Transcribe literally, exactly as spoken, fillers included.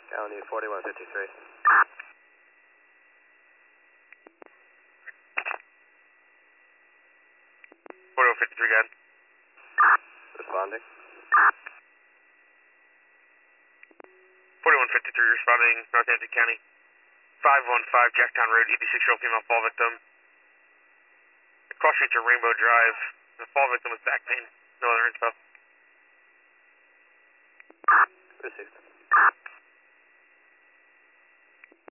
County forty-one fifty-three. forty-one fifty-three, got it. Responding. forty-one fifty-three responding, Northampton County. five one five Jacktown Road, eighty-six-year-old female fall victim. Cross street to Rainbow Drive. The fall victim was back pain. No other info. Received.